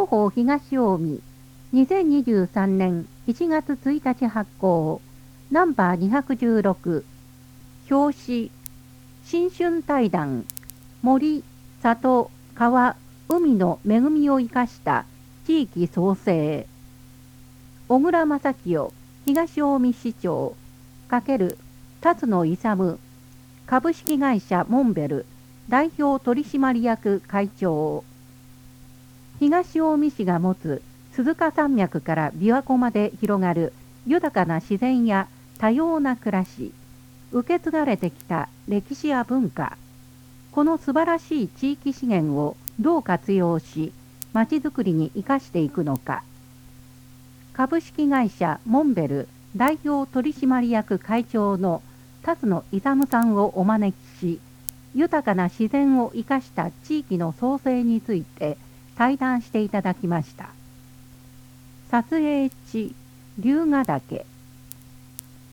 報東近江2023年1月1日発行ナンバー216表紙新春対談森、里、川、海の恵みを生かした地域創生小倉正清東近江市長×辰野勇株式会社モンベル代表取締役会長東近江市が持つ鈴鹿山脈から琵琶湖まで広がる豊かな自然や多様な暮らし、受け継がれてきた歴史や文化、この素晴らしい地域資源をどう活用し、まちづくりに生かしていくのか。株式会社モンベル代表取締役会長の辰野勇さんをお招きし、豊かな自然を生かした地域の創生について対談していただきました。撮影地龍ヶ岳